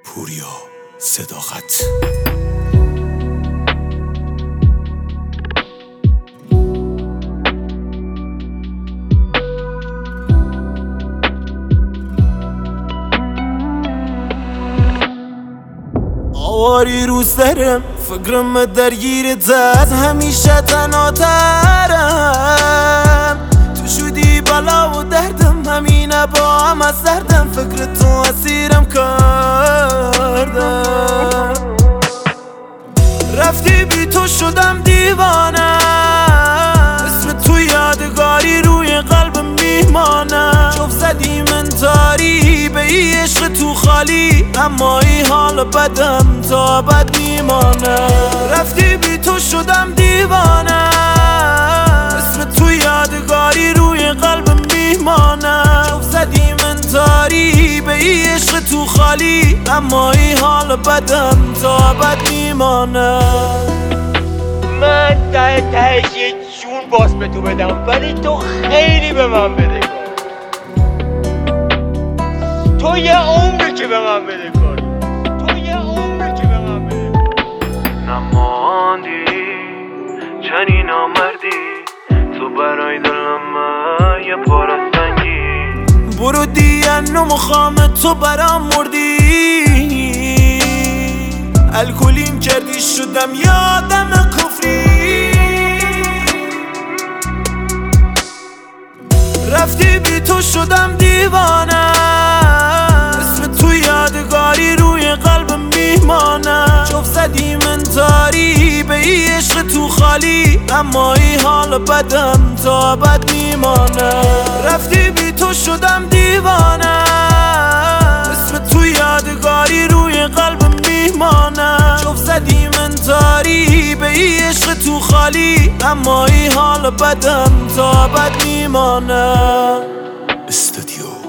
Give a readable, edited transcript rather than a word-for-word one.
پوریا صداقت. آواری رو سرم فکرم درگیرت زد، همیشه تنها ترم. تو شدی بلا و دردم، همینه با هم از دردم. فکر تو اسیرم کردم. رفتی بی تو شدم دیوانه، اسم تو یادگاری روی قلبم میمانه. جفت زدی من تاری به ای عشق تو خالی، اما ای حال بدم تا بد میمانه. رفتی بی تو شدم دیوانه، اسم تو یادگاری روی قلبم میمانه. جفت زدی من تاری به ای عشق تو خالی، اما ای حال بدم تا بد میمانه. من تهش یه جون باز به تو بدم، ولی تو خیلی به من بده کار. تو یه عمری که به من بده کار، تو یه عمری که به من بده کار. نماندی چنین نامردی، تو برای دلم یه پاره سنگی. برو دیگه نمیخوام تو برام مردی، الکلیم کردی شدم یادم کفری. رفتی بی تو شدم دیوانه، اسم تو یادگاری روی قلبم میمانه. جفت زدی من تاری به ای عشق تو خالی، اما ای حال بدم تا بد میمانه. رفتی بی تو شدم دیوانه، اسم تو یادگاری روی قلبم میمانه. جفت زدی من تاری به ای عشق تو خالی، اما ای حال بدم تا بد میمانه. استودیو